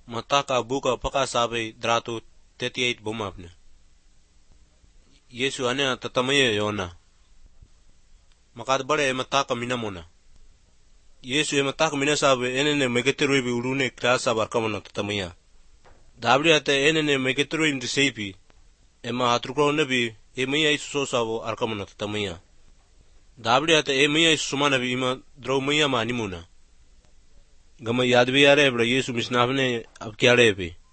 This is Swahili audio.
Mataka buka paka sabe dratu 38 bomapne. Yesu ane tatamaya yona. Makad bale mataka minamona. Yesu mataka minasabe enene megeteru ibi urune klasa barkamona tatamaya. Dabri ate enene megeteru imdi seipi. Ema hatrukro nabi emaya isu sosavo arkamona tatamaya. Dabri ate emaya isu sumanabi ima dromaya manimuna. Gama yadvi are bra Yesu misnafne ab kyale pe.